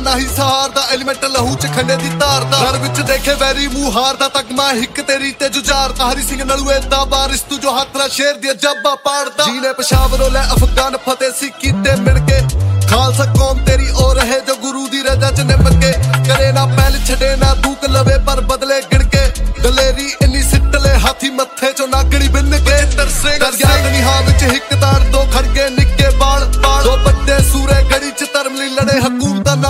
ਨਾ ਹੀ ਸਹਾਰ ਦਾ ਐਲੀਮੈਂਟ ਲਹੂ ਚ ਖੰਡੇ ਦੀ ਧਾਰ ਦਾ ਘਰ ਵਿੱਚ ਦੇਖੇ ਵੈਰੀ ਮੂੰਹ ਹਾਰ ਦਾ ਤਕਮਾ ਹਿੱਕ ਤੇਰੀ ਤੇ ਜੁਝਾਰ ਹਰੀ ਸਿੰਘ ਨਲੂਏ ਦਾ ਬਾਰਿਸ਼ ਤੂੰ ਜੋ ਹੱਥ ਨਾਲ ਸ਼ੇਰ ਦੀ ਜੱਬਾ ਪਾੜਦਾ ਜੀਨੇ ਪਸ਼ਾਵਰੋਂ ਲੈ ਅਫਗਾਨ ਫਤਿਹ ਸੀ ਕੀਤੇ ਮਿਣ ਕੇ ਖਾਲਸਾ ਕੌਮ ਤੇਰੀ ਉਹ ਰਹੇ ਜੋ ਗੁਰੂ ਦੀ ਰਜ਼ਾ ਚ ਨਿੰਮ ਕੇ ਕਰੇ ਨਾ ਪਹਿਲ ਛੱਡੇ ਨਾ ਦੂਕ ਲਵੇ ਪਰ ਬਦਲੇ ਗਿਣ ਕੇ ਦਲੇਰੀ ਇੰਨੀ ਸਿੱਟ ਲੈ ਹਾਥੀ ਮੱਥੇ ਚੋਂ ਨਾਗੜੀ ਬਿੰਨ ਕੇ ਤਰਸੇ ਦਰਿਆ ਨਿਹਾ ਵਿੱਚ ਹਿੱਕ ਤਾਰ ਦੋ ਖੜਗੇ ਨਿੱਕੇ ਬਾਲ ਦੋ ਵੱਡੇ ਸੂਰੇ ਗੜੀ ਚ ਧਰਮ ਲਈ ਲੜੇ ਹਕੂਮਤਾਂ